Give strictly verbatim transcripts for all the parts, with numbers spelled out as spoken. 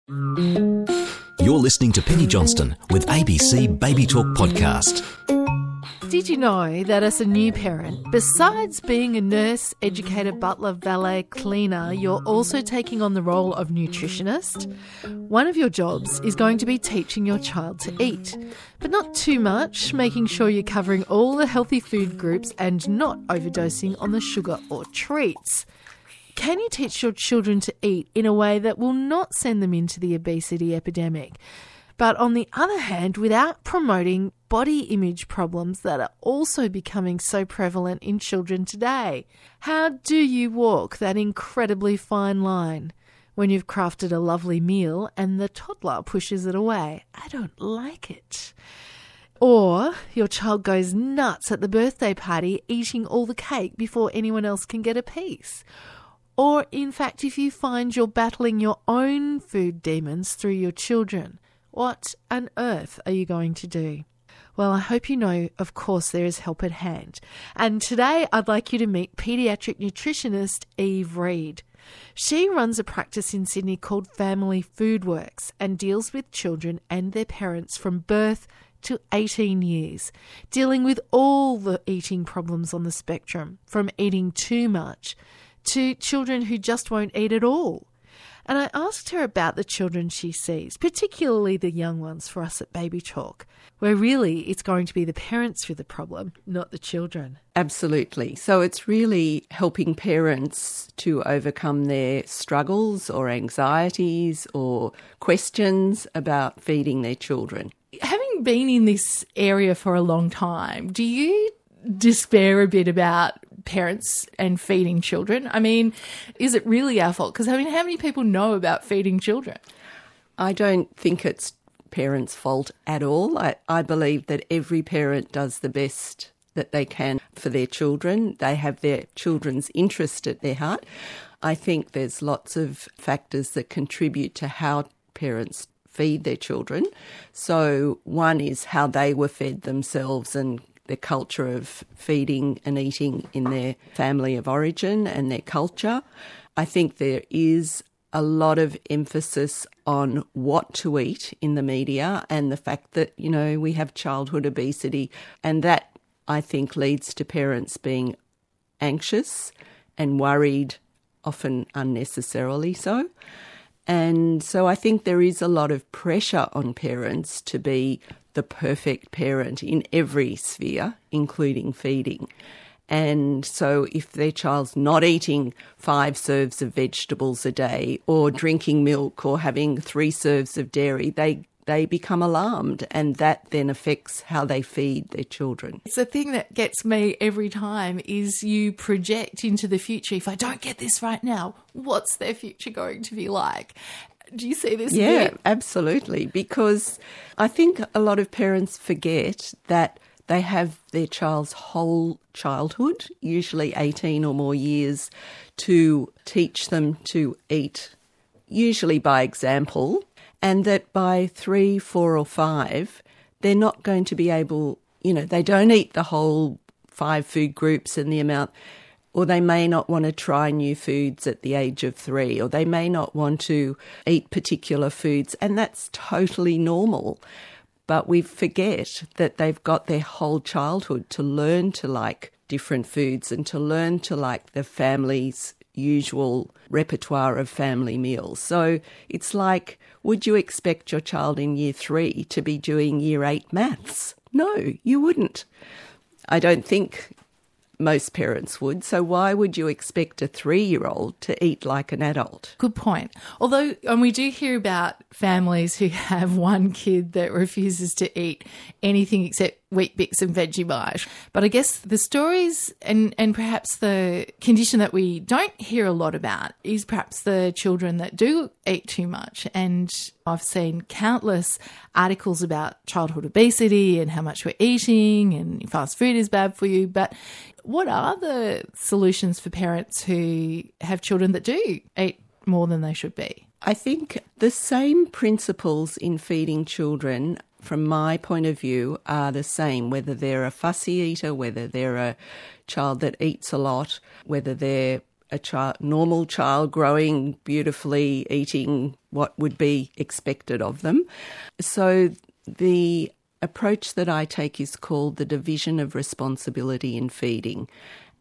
You're listening to Penny Johnston with A B C Baby Talk Podcast. Did you know that as a new parent, besides being a nurse, educator, butler, valet, cleaner, you're also taking on the role of nutritionist? One of your jobs is going to be teaching your child to eat, but not too much, making sure you're covering all the healthy food groups and not overdosing on the sugar or treats. Can you teach your children to eat in a way that will not send them into the obesity epidemic, but on the other hand, without promoting body image problems that are also becoming so prevalent in children today? How do you walk that incredibly fine line when you've crafted a lovely meal and the toddler pushes it away? I don't like it. Or your child goes nuts at the birthday party, eating all the cake before anyone else can get a piece. Or, in fact, if you find you're battling your own food demons through your children, what on earth are you going to do? Well, I hope you know, of course, there is help at hand. And today I'd like you to meet paediatric nutritionist Eve Reid. She runs a practice in Sydney called Family Food Works and deals with children and their parents from birth to eighteen years, dealing with all the eating problems on the spectrum, from eating too much to children who just won't eat at all. And I asked her about the children she sees, particularly the young ones for us at Baby Talk, where really it's going to be the parents with the problem, not the children. Absolutely. So it's really helping parents to overcome their struggles or anxieties or questions about feeding their children. Having been in this area for a long time, do you despair a bit about parents and feeding children? I mean, is it really our fault? Because, I mean, how many people know about feeding children? I don't think it's parents' fault at all. I, I believe that every parent does the best that they can for their children. They have their children's interest at their heart. I think there's lots of factors that contribute to how parents feed their children. So one is how they were fed themselves and the culture of feeding and eating in their family of origin and their culture. I think there is a lot of emphasis on what to eat in the media and the fact that, you know, we have childhood obesity, and that, I think, leads to parents being anxious and worried, often unnecessarily so. And so I think there is a lot of pressure on parents to be the perfect parent in every sphere, including feeding. And so if their child's not eating five serves of vegetables a day or drinking milk or having three serves of dairy, they they become alarmed, and that then affects how they feed their children. It's the thing that gets me every time is you project into the future. If I don't get this right now, what's their future going to be like? Do you see this? Yeah, bit? Absolutely. Because I think a lot of parents forget that they have their child's whole childhood, usually eighteen or more years, to teach them to eat, usually by example, and that by three, four or five, they're not going to be able, you know, they don't eat the whole five food groups and the amount, or they may not want to try new foods at the age of three, or they may not want to eat particular foods, and that's totally normal. But we forget that they've got their whole childhood to learn to like different foods and to learn to like the family's usual repertoire of family meals. So it's like, would you expect your child in year three to be doing year eight maths? No, you wouldn't. I don't think most parents would. So why would you expect a three-year-old to eat like an adult? Good point. Although, and we do hear about families who have one kid that refuses to eat anything except Wheat Bix and Vegemite. But I guess the stories and, and perhaps the condition that we don't hear a lot about is perhaps the children that do eat too much. And I've seen countless articles about childhood obesity and how much we're eating and fast food is bad for you. But what are the solutions for parents who have children that do eat more than they should be? I think the same principles in feeding children, from my point of view, are the same, whether they're a fussy eater, whether they're a child that eats a lot, whether they're a child, normal child growing beautifully, eating what would be expected of them. So the approach that I take is called the division of responsibility in feeding.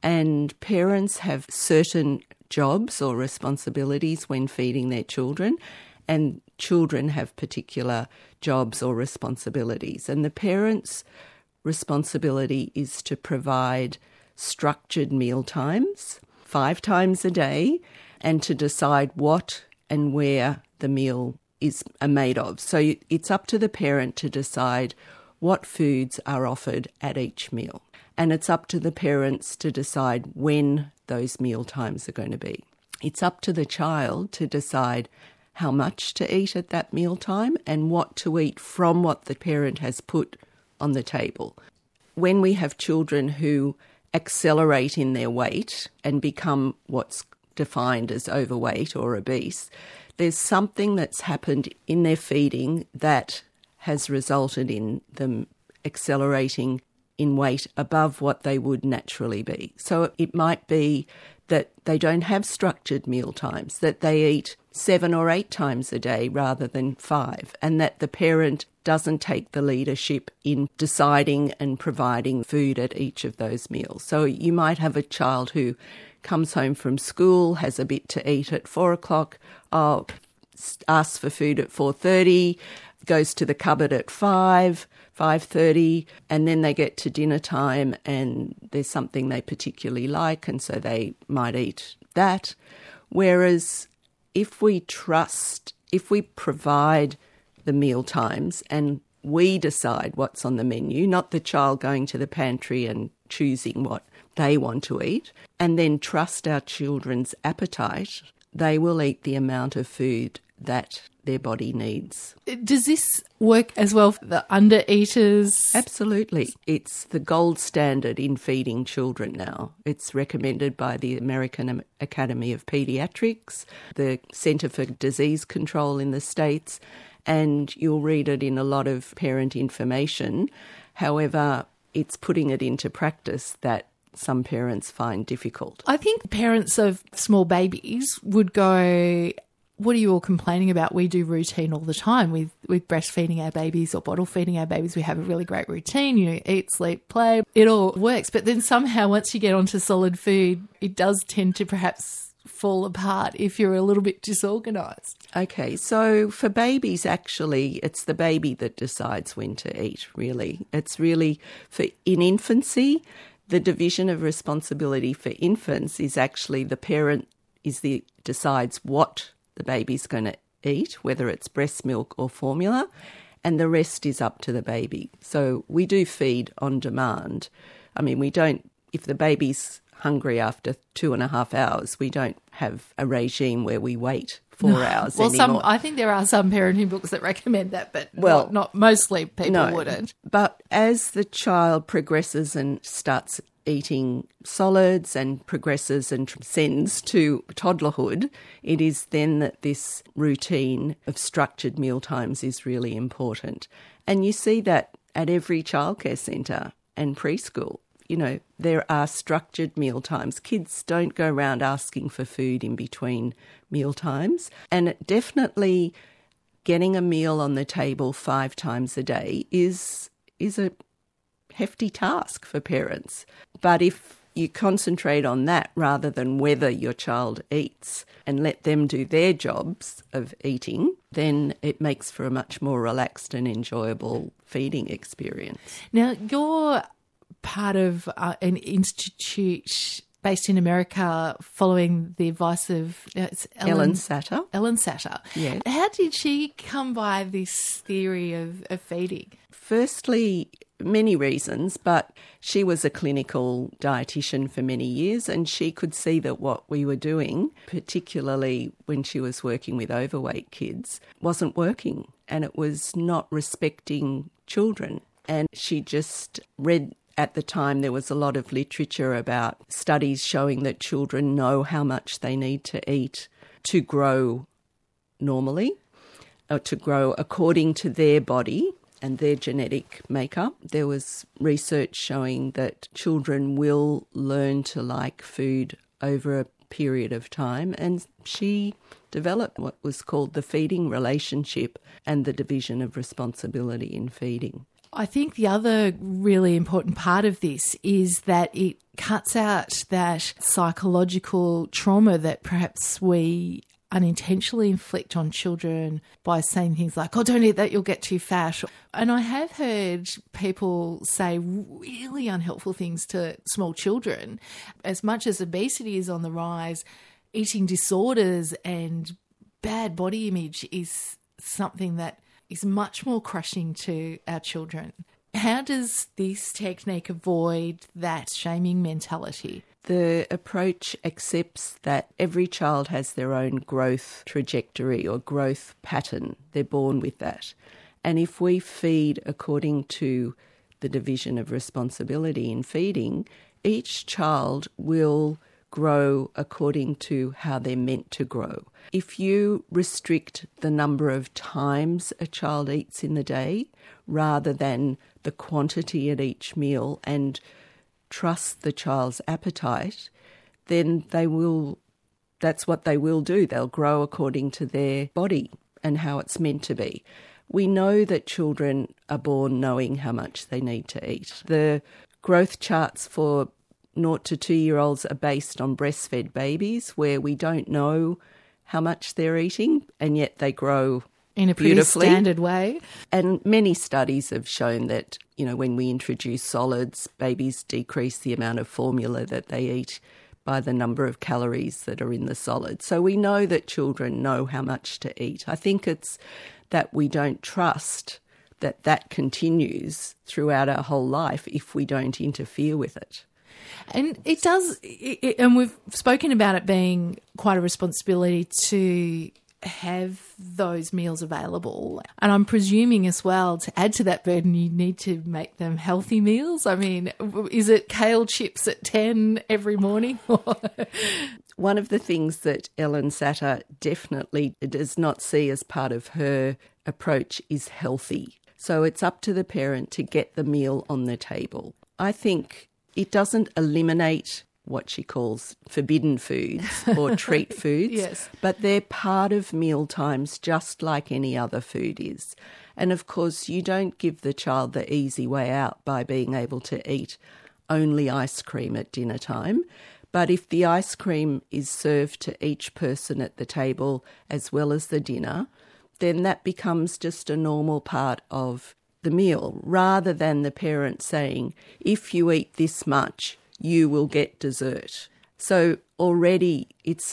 And parents have certain jobs or responsibilities when feeding their children, and children have particular jobs or responsibilities. And the parents' responsibility is to provide structured meal times, five times a day, and to decide what and where the meal is made of. So it's up to the parent to decide what foods are offered at each meal. And it's up to the parents to decide when those meal times are going to be. It's up to the child to decide how much to eat at that meal time and what to eat from what the parent has put on the table. When we have children who accelerate in their weight and become what's defined as overweight or obese, there's something that's happened in their feeding that has resulted in them accelerating in weight above what they would naturally be. So it might be that they don't have structured meal times, that they eat seven or eight times a day rather than five, and that the parent doesn't take the leadership in deciding and providing food at each of those meals. So you might have a child who comes home from school, has a bit to eat at four o'clock, oh, asks for food at four thirty, goes to the cupboard at five, five thirty, and then they get to dinner time and there's something they particularly like, and so they might eat that. Whereas if we trust, if we provide the meal times and we decide what's on the menu, not the child going to the pantry and choosing what they want to eat, and then trust our children's appetite, they will eat the amount of food that their body needs. Does this work as well for the under-eaters? Absolutely. It's the gold standard in feeding children now. It's recommended by the American Academy of Pediatrics, the Centre for Disease Control in the States, and you'll read it in a lot of parent information. However, it's putting it into practice that some parents find difficult. I think parents of small babies would go, what are you all complaining about? We do routine all the time with, with breastfeeding our babies or bottle feeding our babies. We have a really great routine, you know, eat, sleep, play. It all works. But then somehow once you get onto solid food, it does tend to perhaps fall apart if you're a little bit disorganised. Okay, so for babies, actually, it's the baby that decides when to eat, really. It's really, for in infancy, the division of responsibility for infants is actually the parent is the decides what the baby's going to eat, whether it's breast milk or formula, and the rest is up to the baby. So we do feed on demand. I mean, we don't, if the baby's hungry after two and a half hours, we don't have a regime where we wait four no. hours well, anymore. Some, I think there are some parenting books that recommend that, but well, not, not mostly people no, wouldn't. But as the child progresses and starts eating solids and progresses and transcends to toddlerhood, it is then that this routine of structured meal times is really important. And you see that at every childcare centre and preschool. You know, there are structured meal times. Kids don't go around asking for food in between meal times. And definitely getting a meal on the table five times a day is is a hefty task for parents. But if you concentrate on that rather than whether your child eats and let them do their jobs of eating, then it makes for a much more relaxed and enjoyable feeding experience. Now, you're part of uh, an institute based in America following the advice of uh, it's Ellen, Ellen Satter. Ellen Satter. Yeah. How did she come by this theory of, of feeding? Firstly, many reasons, but she was a clinical dietitian for many years and she could see that what we were doing, particularly when she was working with overweight kids, wasn't working and it was not respecting children. And she just read, at the time there was a lot of literature about studies showing that children know how much they need to eat to grow normally, or to grow according to their body and their genetic makeup. There was research showing that children will learn to like food over a period of time, and she developed what was called the feeding relationship and the division of responsibility in feeding. I think the other really important part of this is that it cuts out that psychological trauma that perhaps we unintentionally inflict on children by saying things like, oh, don't eat that, you'll get too fat. And I have heard people say really unhelpful things to small children. As much as obesity is on the rise, eating disorders and bad body image is something that is much more crushing to our children. How does this technique avoid that shaming mentality? The approach accepts that every child has their own growth trajectory or growth pattern. They're born with that. And if we feed according to the division of responsibility in feeding, each child will grow according to how they're meant to grow. If you restrict the number of times a child eats in the day rather than the quantity at each meal and trust the child's appetite, then they will, that's what they will do. They'll grow according to their body and how it's meant to be. We know that children are born knowing how much they need to eat. The growth charts for naught to two-year-olds are based on breastfed babies where we don't know how much they're eating and yet they grow in a pretty beautifully. Standard way. And many studies have shown that, you know, when we introduce solids, babies decrease the amount of formula that they eat by the number of calories that are in the solid. So we know that children know how much to eat. I think it's that we don't trust that that continues throughout our whole life if we don't interfere with it. And it does, it, it, and we've spoken about it being quite a responsibility to have those meals available. And I'm presuming as well, to add to that burden, you need to make them healthy meals. I mean, is it kale chips at ten every morning? One of the things that Ellen Satter definitely does not see as part of her approach is healthy. So it's up to the parent to get the meal on the table. I think it doesn't eliminate what she calls forbidden foods or treat foods, yes, but they're part of meal times just like any other food is. And of course, you don't give the child the easy way out by being able to eat only ice cream at dinner time. But if the ice cream is served to each person at the table as well as the dinner, then that becomes just a normal part of the meal, rather than the parent saying, if you eat this much, you will get dessert. So already it's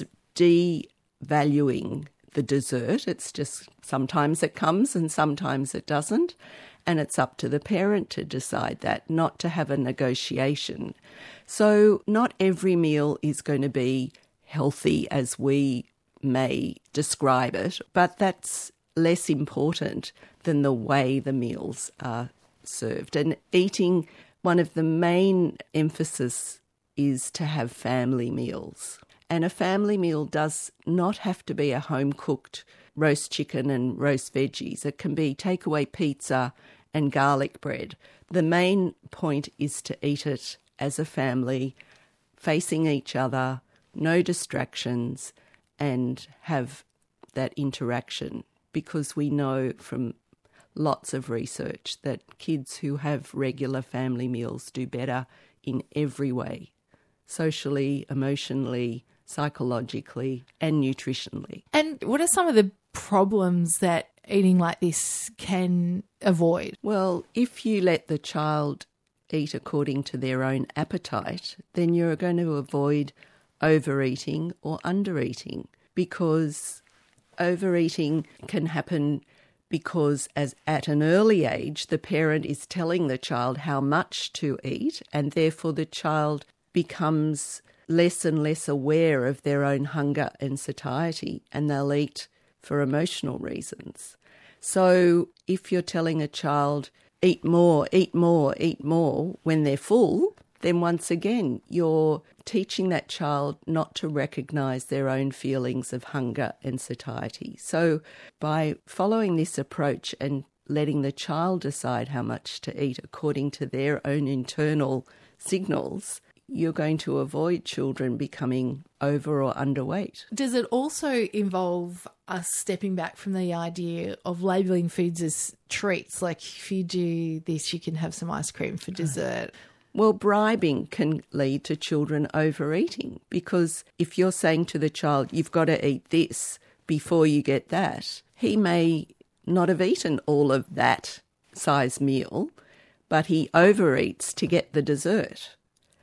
devaluing the dessert. It's just sometimes it comes and sometimes it doesn't. And it's up to the parent to decide that, not to have a negotiation. So not every meal is going to be healthy as we may describe it, but that's less important than the way the meals are served. And eating, one of the main emphasis is to have family meals. And a family meal does not have to be a home-cooked roast chicken and roast veggies. It can be takeaway pizza and garlic bread. The main point is to eat it as a family, facing each other, no distractions, and have that interaction. Because we know from lots of research that kids who have regular family meals do better in every way, socially, emotionally, psychologically, and nutritionally. And what are some of the problems that eating like this can avoid? Well, if you let the child eat according to their own appetite, then you're going to avoid overeating or undereating, because overeating can happen because as at an early age, the parent is telling the child how much to eat, and therefore the child becomes less and less aware of their own hunger and satiety, and they'll eat for emotional reasons. So if you're telling a child, eat more, eat more, eat more when they're full, then once again, you're teaching that child not to recognise their own feelings of hunger and satiety. So by following this approach and letting the child decide how much to eat according to their own internal signals, you're going to avoid children becoming over or underweight. Does it also involve us stepping back from the idea of labelling foods as treats? Like, if you do this, you can have some ice cream for dessert. Well, bribing can lead to children overeating, because if you're saying to the child, you've got to eat this before you get that, he may not have eaten all of that size meal, but he overeats to get the dessert.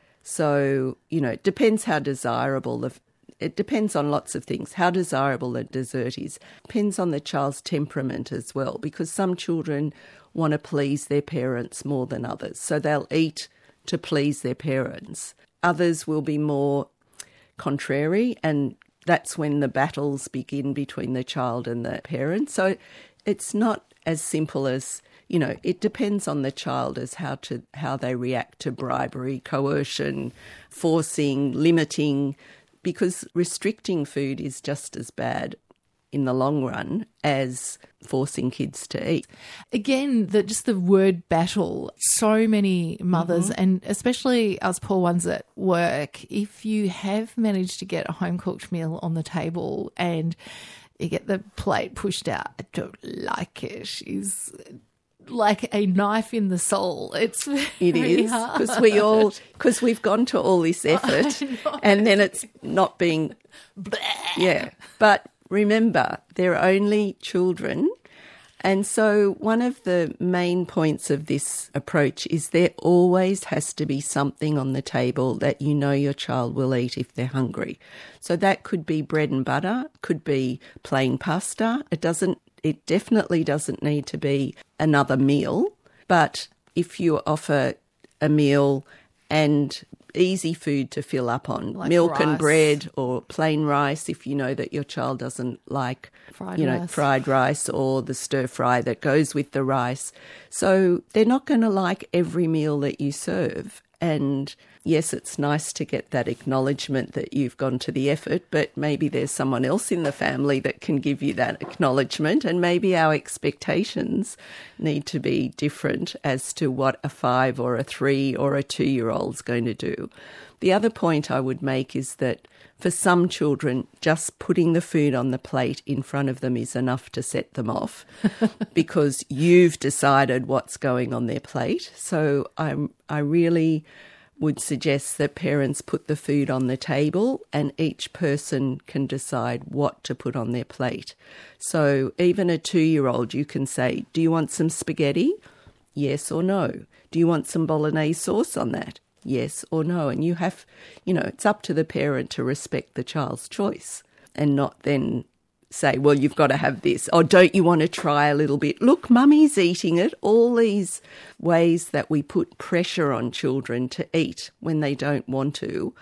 So, you know, it depends how desirable the it depends on lots of things. How desirable the dessert is depends on the child's temperament as well, because some children want to please their parents more than others. So they'll eat to please their parents. Others will be more contrary, and that's when the battles begin between the child and the parent. So it's not as simple as, you know, it depends on the child as how to how they react to bribery, coercion, forcing, limiting, because restricting food is just as bad in the long run as forcing kids to eat. Again, the, just the word battle, so many mothers, mm-hmm. and especially us poor ones at work, if you have managed to get a home-cooked meal on the table and you get the plate pushed out, I don't like it, is like a knife in the soul. It's very it is hard. because we all because we've gone to all this effort and then it's not being Bleh. yeah. But remember, they're only children, and so one of the main points of this approach is there always has to be something on the table that you know your child will eat if they're hungry. So that could be bread and butter, could be plain pasta. It doesn't. It definitely doesn't need to be another meal, but if you offer a meal and easy food to fill up on, like milk rice. and bread or plain rice, if you know that your child doesn't like fried you know rice. fried rice or the stir fry that goes with the rice. So they're not going to like every meal that you serve. And yes, it's nice to get that acknowledgement that you've gone to the effort, but maybe there's someone else in the family that can give you that acknowledgement, and maybe our expectations need to be different as to what a five or a three or a two-year-old's going to do. The other point I would make is that for some children, just putting the food on the plate in front of them is enough to set them off because you've decided what's going on their plate. So I'm, I really would suggest that parents put the food on the table and each person can decide what to put on their plate. So even a two-year-old, you can say, do you want some spaghetti? Yes or no. Do you want some bolognese sauce on that? Yes or no. And you have, you know, it's up to the parent to respect the child's choice and not then say, well, you've got to have this. Or don't you want to try a little bit? Look, mummy's eating it. All these ways that we put pressure on children to eat when they don't want to.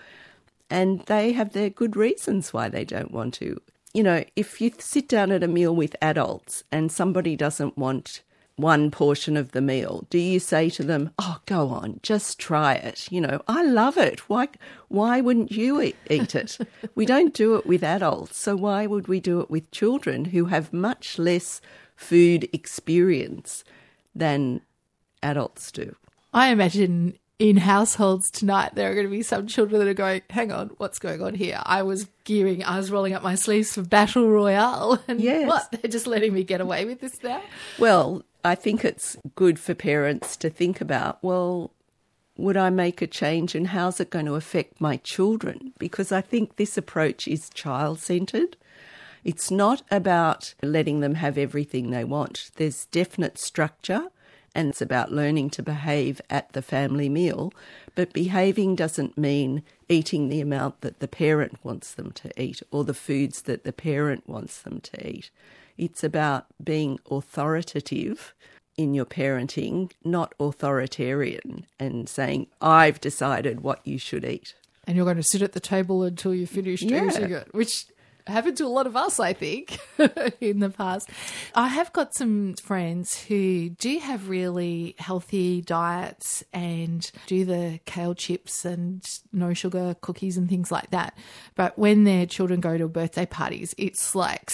And they have their good reasons why they don't want to. You know, if you sit down at a meal with adults and somebody doesn't want one portion of the meal, do you say to them, oh, go on, just try it? You know, I love it. Why why wouldn't you eat, eat it? We don't do it with adults, so why would we do it with children who have much less food experience than adults do? I imagine in households tonight there are going to be some children that are going, hang on, what's going on here? I was gearing, I was rolling up my sleeves for Battle Royale, and yes. What? They're just letting me get away with this now? Well, I think it's good for parents to think about, well, would I make a change and how's it going to affect my children? Because I think this approach is child-centred. It's not about letting them have everything they want. There's definite structure and it's about learning to behave at the family meal. But behaving doesn't mean eating the amount that the parent wants them to eat or the foods that the parent wants them to eat. It's about being authoritative in your parenting, not authoritarian and saying, I've decided what you should eat. And you're going to sit at the table until you finish Yeah. eating it, which happened to a lot of us, I think, in the past. I have got some friends who do have really healthy diets and do the kale chips and no sugar cookies and things like that. But when their children go to birthday parties, it's like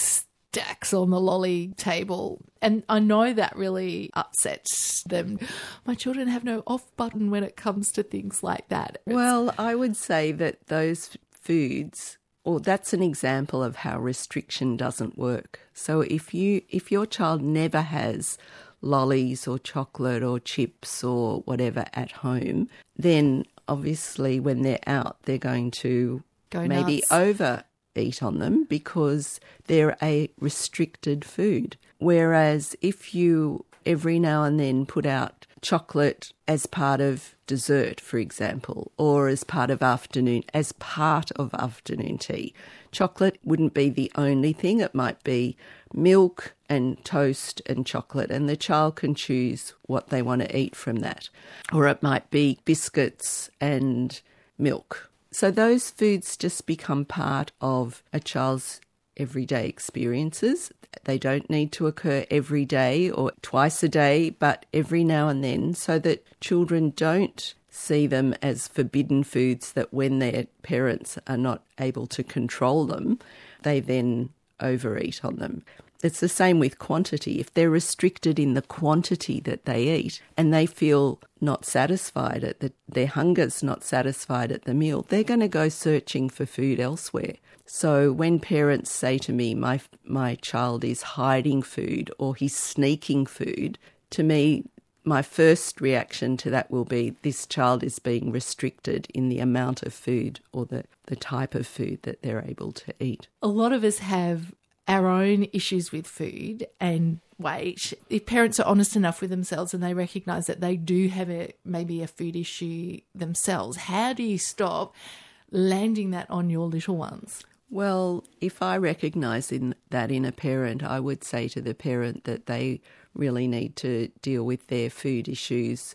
stacks on the lolly table. And I know that really upsets them. My children have no off button when it comes to things like that. It's... Well, I would say that those foods, or that's an example of how restriction doesn't work. So if you if your child never has lollies or chocolate or chips or whatever at home, then obviously when they're out, they're going to Go maybe nuts. overeat on them because they're a restricted food. Whereas if you every now and then put out chocolate as part of dessert, for example, or as part of afternoon, as part of afternoon tea. Chocolate wouldn't be the only thing. It might be milk and toast and chocolate, and the child can choose what they want to eat from that. Or it might be biscuits and milk. So those foods just become part of a child's everyday experiences. They don't need to occur every day or twice a day, but every now and then, so that children don't see them as forbidden foods that when their parents are not able to control them, they then overeat on them. It's the same with quantity. If they're restricted in the quantity that they eat and they feel not satisfied at the, their hunger's not satisfied at the meal, they're going to go searching for food elsewhere. So when parents say to me, my my child is hiding food or he's sneaking food, to me, my first reaction to that will be this child is being restricted in the amount of food or the, the type of food that they're able to eat. A lot of us have our own issues with food and weight. If parents are honest enough with themselves and they recognise that they do have a maybe a food issue themselves, how do you stop landing that on your little ones? Well, if I recognise in that in a parent, I would say to the parent that they really need to deal with their food issues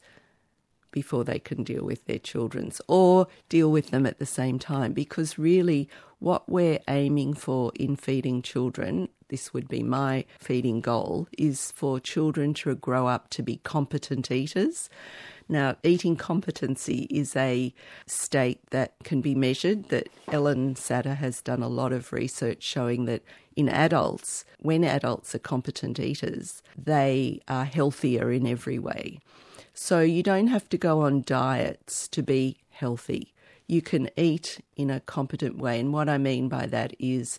before they can deal with their children's, or deal with them at the same time, because really what we're aiming for in feeding children, this would be my feeding goal, is for children to grow up to be competent eaters. Now, eating competency is a state that can be measured, that Ellen Satter has done a lot of research showing that in adults, when adults are competent eaters, they are healthier in every way. So you don't have to go on diets to be healthy. You can eat in a competent way. And what I mean by that is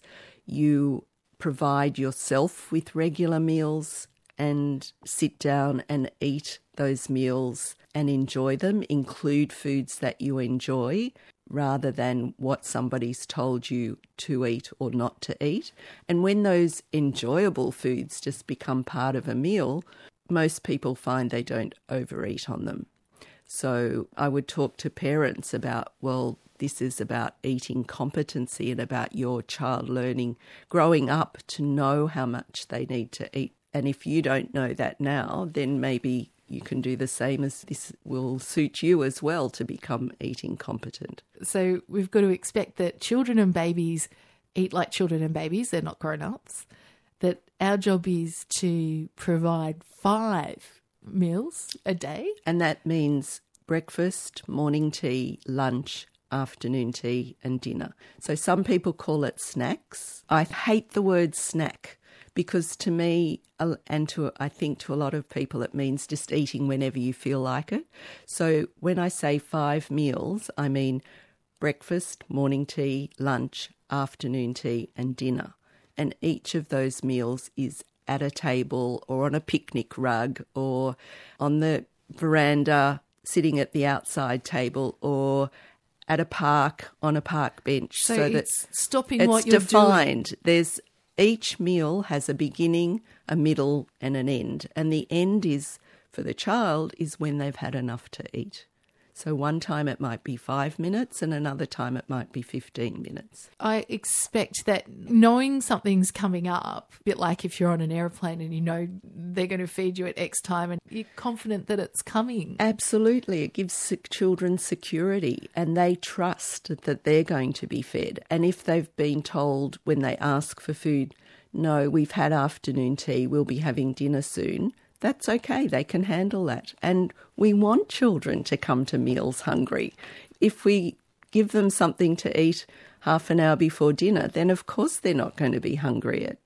you provide yourself with regular meals and sit down and eat those meals and enjoy them, include foods that you enjoy, rather than what somebody's told you to eat or not to eat. And when those enjoyable foods just become part of a meal, most people find they don't overeat on them. So I would talk to parents about, well, this is about eating competency and about your child learning, growing up to know how much they need to eat. And if you don't know that now, then maybe you can do the same, as this will suit you as well to become eating competent. So we've got to expect that children and babies eat like children and babies. They're not grown-ups. That our job is to provide five meals a day. And that means breakfast, morning tea, lunch, afternoon tea and dinner. So some people call it snacks. I hate the word snack because to me, and to I think to a lot of people, it means just eating whenever you feel like it. So when I say five meals, I mean breakfast, morning tea, lunch, afternoon tea and dinner. And each of those meals is at a table or on a picnic rug or on the veranda sitting at the outside table or at a park on a park bench. So, so it's that stopping it's what you're defined. doing. There's each meal has a beginning, a middle and an end. And the end is, for the child, is when they've had enough to eat. So one time it might be five minutes and another time it might be fifteen minutes. I expect that knowing something's coming up, a bit like if you're on an airplane and you know they're going to feed you at X time and you're confident that it's coming. Absolutely. It gives children security and they trust that they're going to be fed. And if they've been told when they ask for food, no, we've had afternoon tea, we'll be having dinner soon, that's okay, they can handle that. And we want children to come to meals hungry. If we give them something to eat half an hour before dinner, then of course they're not going to be hungry at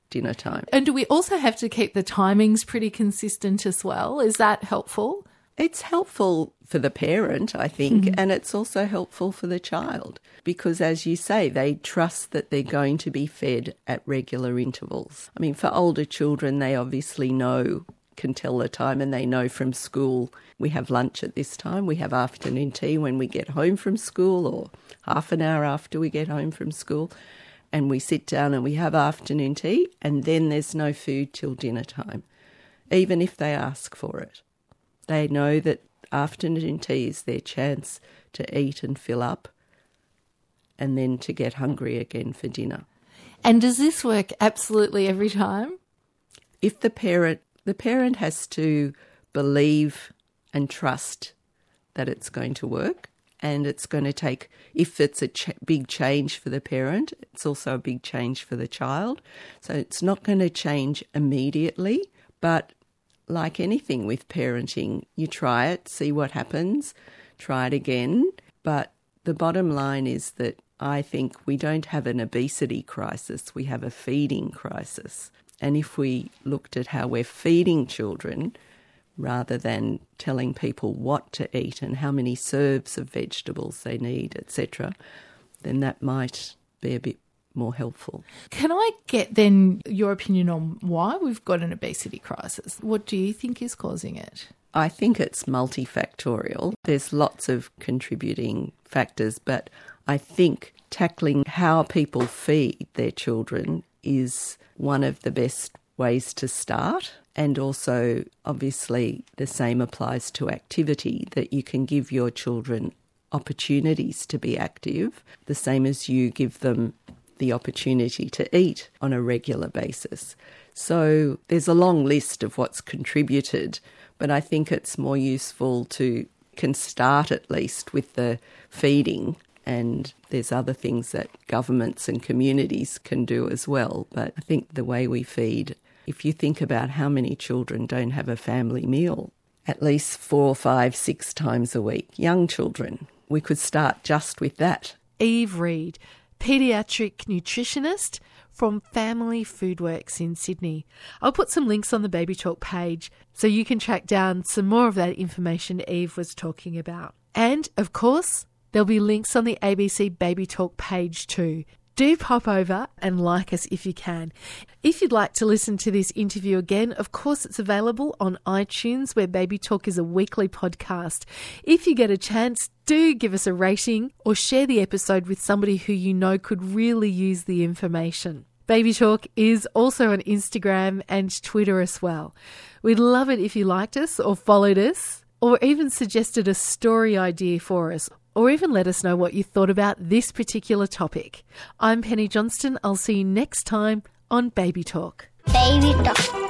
dinner time. And do we also have to keep the timings pretty consistent as well? Is that helpful? It's helpful for the parent, I think, mm-hmm. and it's also helpful for the child because, as you say, they trust that they're going to be fed at regular intervals. I mean, for older children, they obviously know, can tell the time, and they know from school we have lunch at this time, we have afternoon tea when we get home from school or half an hour after we get home from school, and we sit down and we have afternoon tea, and then there's no food till dinner time, even if they ask for it. They know that afternoon tea is their chance to eat and fill up and then to get hungry again for dinner. And does this work absolutely every time? If the parent, the parent has to believe and trust that it's going to work, and it's going to take, if it's a ch- big change for the parent, it's also a big change for the child. So it's not going to change immediately, but like anything with parenting, you try it, see what happens, try it again. But the bottom line is that I think we don't have an obesity crisis, we have a feeding crisis. And if we looked at how we're feeding children, rather than telling people what to eat and how many serves of vegetables they need, et cetera, then that might be a bit more helpful. Can I get then your opinion on why we've got an obesity crisis? What do you think is causing it? I think it's multifactorial. There's lots of contributing factors, but I think tackling how people feed their children is one of the best ways to start. And also, obviously, the same applies to activity, that you can give your children opportunities to be active, the same as you give them the opportunity to eat on a regular basis. So there's a long list of what's contributed, but I think it's more useful to can start at least with the feeding, and there's other things that governments and communities can do as well. But I think the way we feed, if you think about how many children don't have a family meal, at least four, five, six times a week, young children, we could start just with that. Eve Reid, paediatric nutritionist from Family Foodworks in Sydney. I'll put some links on the Baby Talk page so you can track down some more of that information Eve was talking about. And, of course, there'll be links on the A B C Baby Talk page too. Do pop over and like us if you can. If you'd like to listen to this interview again, of course it's available on iTunes, where Baby Talk is a weekly podcast. If you get a chance, do give us a rating or share the episode with somebody who you know could really use the information. Baby Talk is also on Instagram and Twitter as well. We'd love it if you liked us or followed us, or even suggested a story idea for us, or even let us know what you thought about this particular topic. I'm Penny Johnston. I'll see you next time on Baby Talk. Baby Talk.